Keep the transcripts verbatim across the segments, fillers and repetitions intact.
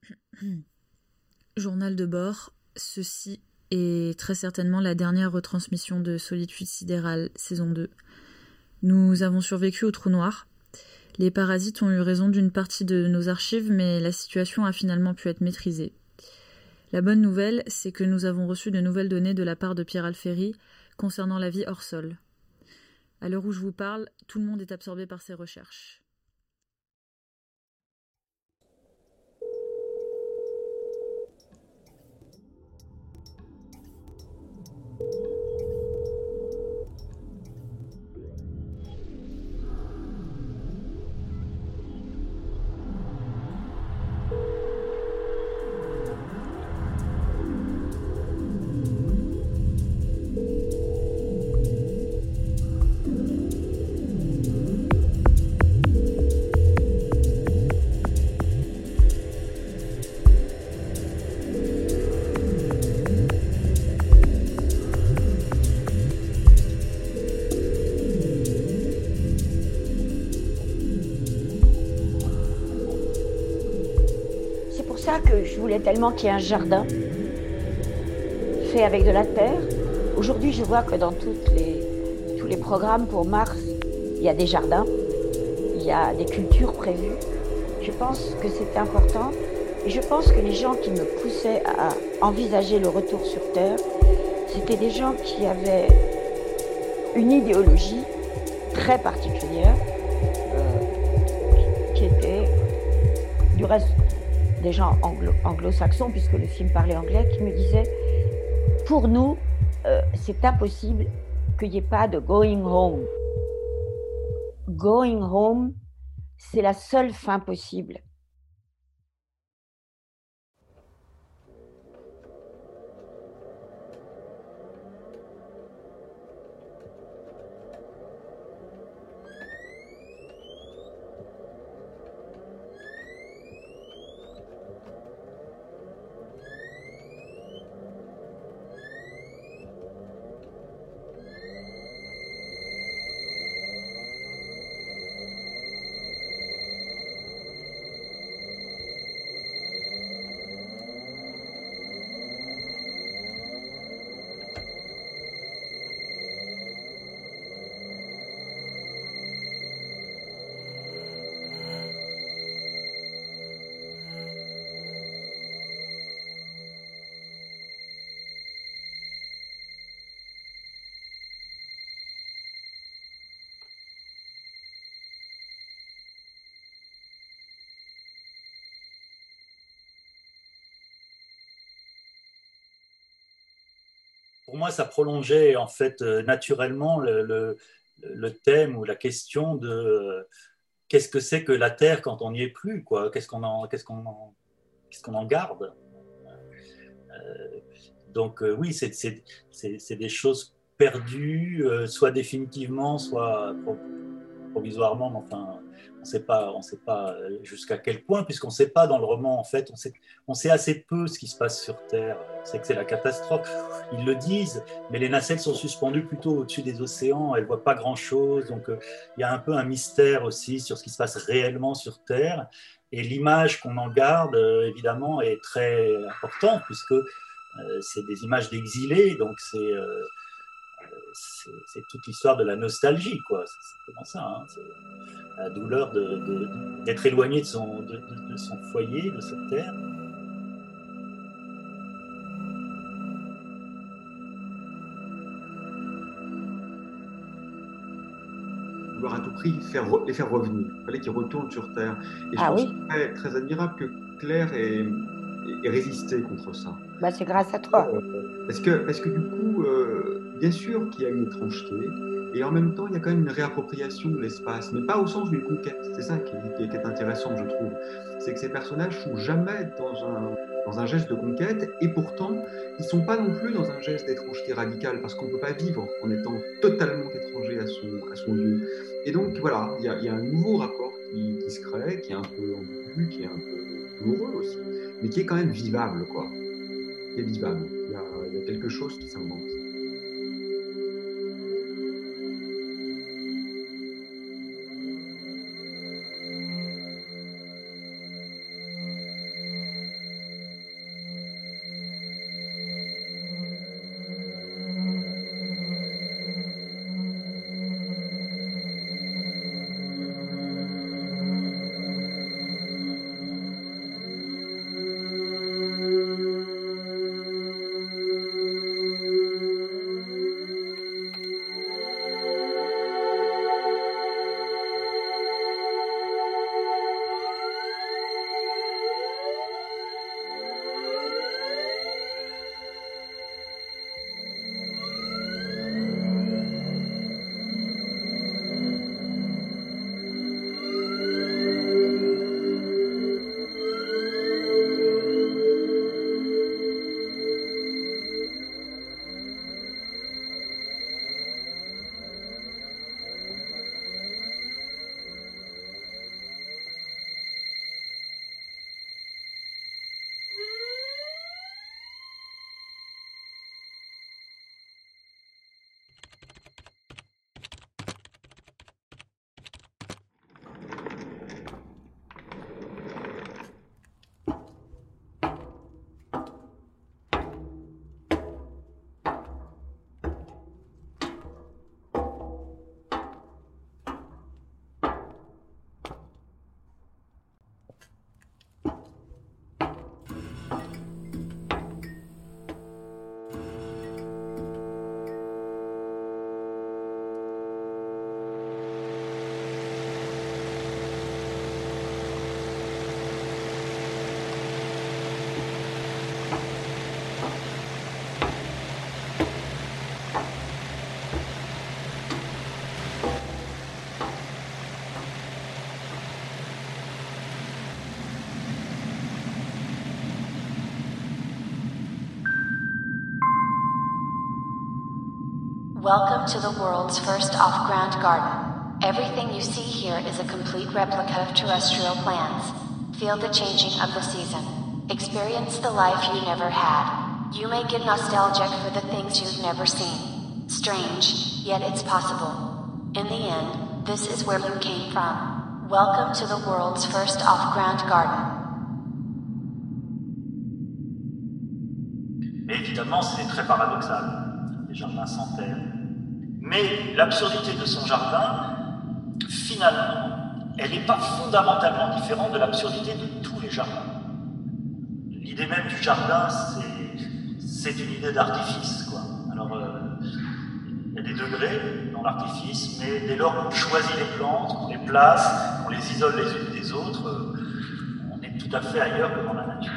Journal de bord, ceci est très certainement la dernière retransmission de Solitude sidérale, saison deux. Nous avons survécu au trou noir. Les parasites ont eu raison d'une partie de nos archives, mais la situation a finalement pu être maîtrisée. La bonne nouvelle, c'est que nous avons reçu de nouvelles données de la part de Pierre Alféry concernant la vie hors sol. À l'heure où je vous parle, tout le monde est absorbé par ses recherches. Que je voulais tellement qu'il y ait un jardin fait avec de la terre. Aujourd'hui, je vois que dans toutes les, tous les programmes pour Mars, il y a des jardins, il y a des cultures prévues. Je pense que c'est important et je pense que les gens qui me poussaient à envisager le retour sur Terre, c'était des gens qui avaient une idéologie très particulière, euh, qui était du reste des gens anglo- anglo-saxons, puisque le film parlait anglais, qui me disaient « Pour nous, euh, c'est impossible qu'il n'y ait pas de going home. Going home, c'est la seule fin possible. » Pour moi, ça prolongeait en fait euh, naturellement le, le, le thème ou la question de euh, qu'est-ce que c'est que la Terre quand on n'y est plus, quoi. Qu'est-ce qu'on en, qu'est-ce qu'on en, qu'est-ce qu'on en garde. Euh, donc euh, oui, c'est, c'est, c'est, c'est des choses perdues, euh, soit définitivement, soit pro- provisoirement, mais enfin, on ne sait pas, on sait pas jusqu'à quel point, puisqu'on ne sait pas dans le roman, en fait, on sait, on sait assez peu ce qui se passe sur Terre. On sait que c'est la catastrophe. Ils le disent, mais les nacelles sont suspendues plutôt au-dessus des océans, elles ne voient pas grand-chose, donc euh, il y a un peu un mystère aussi sur ce qui se passe réellement sur Terre. Et l'image qu'on en garde, euh, évidemment, est très importante, puisque euh, c'est des images d'exilés, donc c'est... Euh, c'est, c'est toute l'histoire de la nostalgie, quoi. C'est simplement ça. Hein. C'est la douleur de, de, d'être éloigné de son, de, de, de son foyer, de cette terre. Vouloir à tout prix faire, les faire revenir. Il fallait qu'ils retournent sur Terre. Et je Ah trouve oui, ça très, très admirable que Claire ait, ait résisté contre ça. bah c'est grâce à toi. Parce que, parce que du coup, euh, bien sûr qu'il y a une étrangeté, et en même temps, il y a quand même une réappropriation de l'espace, mais pas au sens d'une conquête. C'est ça qui, qui, qui est intéressant, je trouve. C'est que ces personnages sont jamais dans un, dans un geste de conquête, et pourtant, ils sont pas non plus dans un geste d'étrangeté radicale, parce qu'on ne peut pas vivre en étant totalement étranger à son, à son lieu. Et donc, voilà, il y a, il y a un nouveau rapport qui, qui se crée, qui est un peu ambigu, qui est un peu douloureux aussi, mais qui est quand même vivable, quoi. Qui est vivable. Il y a, il y a quelque chose qui s'invente. Welcome to the world's first off-ground garden. Everything you see here is a complete replica of terrestrial plants. Feel the changing of the season. Experience the life you never had. You may get nostalgic for the things you've never seen. Strange, yet it's possible. In the end, this is where you came from. Welcome to the world's first off-ground garden. Et évidemment, c'est très paradoxal. Des jardins sans terre. Mais l'absurdité de son jardin, finalement, elle n'est pas fondamentalement différente de l'absurdité de tous les jardins. L'idée même du jardin, c'est une idée d'artifice, quoi. Alors, euh, il y a des degrés dans l'artifice, mais dès lors qu'on choisit les plantes, qu'on les place, qu'on les isole les unes des autres, euh, on est tout à fait ailleurs que dans la nature.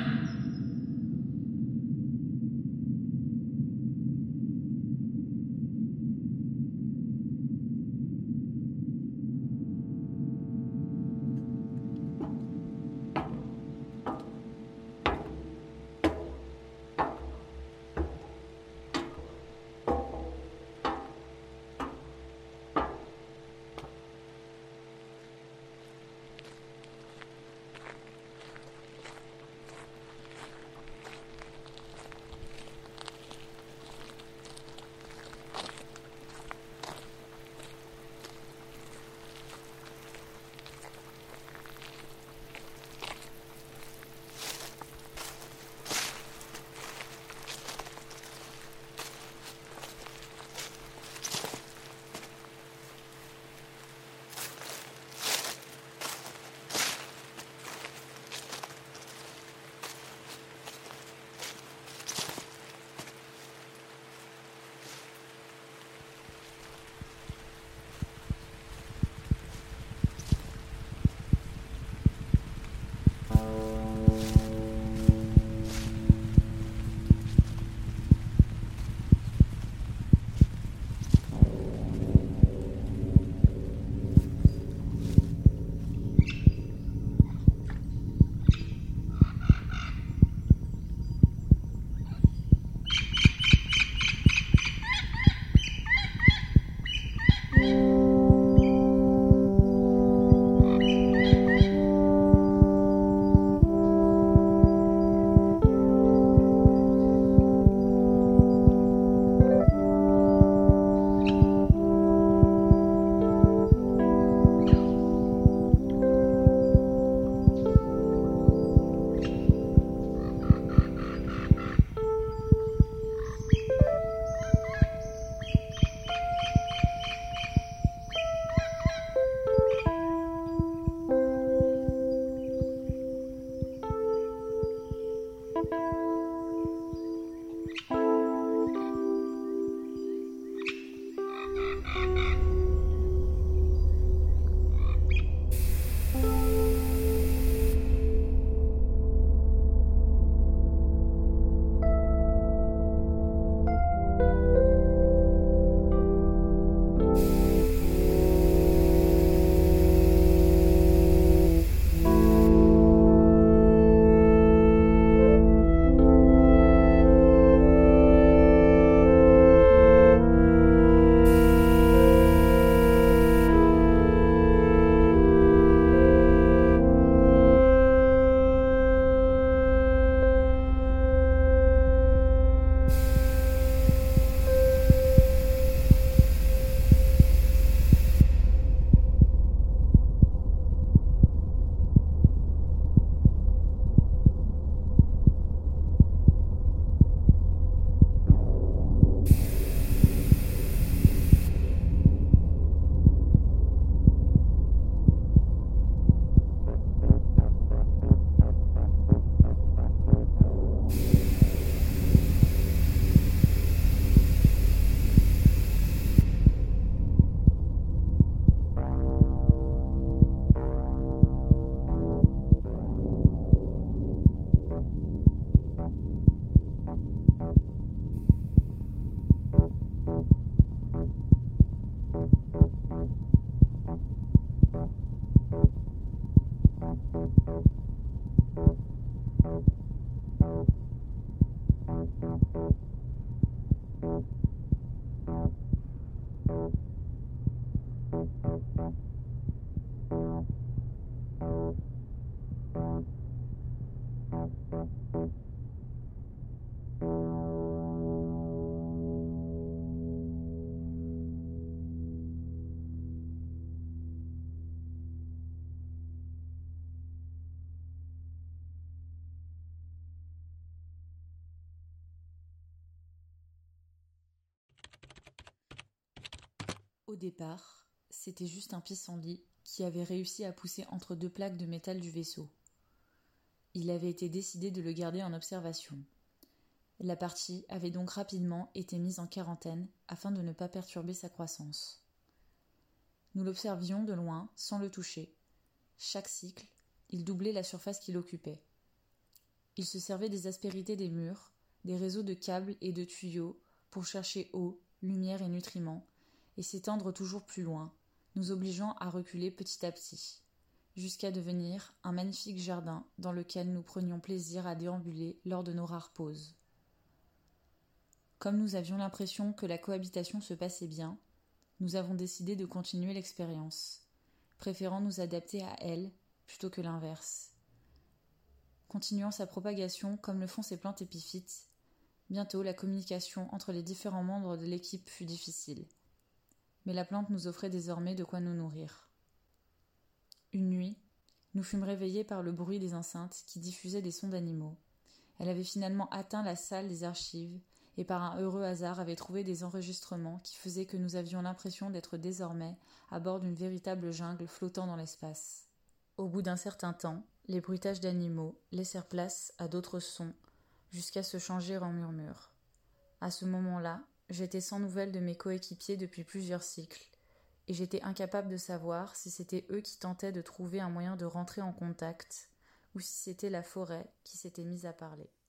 Au départ, c'était juste un pissenlit qui avait réussi à pousser entre deux plaques de métal du vaisseau. Il avait été décidé de le garder en observation. La partie avait donc rapidement été mise en quarantaine afin de ne pas perturber sa croissance. Nous l'observions de loin sans le toucher. Chaque cycle, il doublait la surface qu'il occupait. Il se servait des aspérités des murs, des réseaux de câbles et de tuyaux pour chercher eau, lumière et nutriments, et s'étendre toujours plus loin, nous obligeant à reculer petit à petit, jusqu'à devenir un magnifique jardin dans lequel nous prenions plaisir à déambuler lors de nos rares pauses. Comme nous avions l'impression que la cohabitation se passait bien, nous avons décidé de continuer l'expérience, préférant nous adapter à elle plutôt que l'inverse. Continuant sa propagation comme le font ces plantes épiphytes, bientôt la communication entre les différents membres de l'équipe fut difficile. Mais la plante nous offrait désormais de quoi nous nourrir. Une nuit, nous fûmes réveillés par le bruit des enceintes qui diffusaient des sons d'animaux. Elle avait finalement atteint la salle des archives et par un heureux hasard avait trouvé des enregistrements qui faisaient que nous avions l'impression d'être désormais à bord d'une véritable jungle flottant dans l'espace. Au bout d'un certain temps, les bruitages d'animaux laissèrent place à d'autres sons jusqu'à se changer en murmures. À ce moment-là, j'étais sans nouvelles de mes coéquipiers depuis plusieurs cycles, et j'étais incapable de savoir si c'était eux qui tentaient de trouver un moyen de rentrer en contact, ou si c'était la forêt qui s'était mise à parler.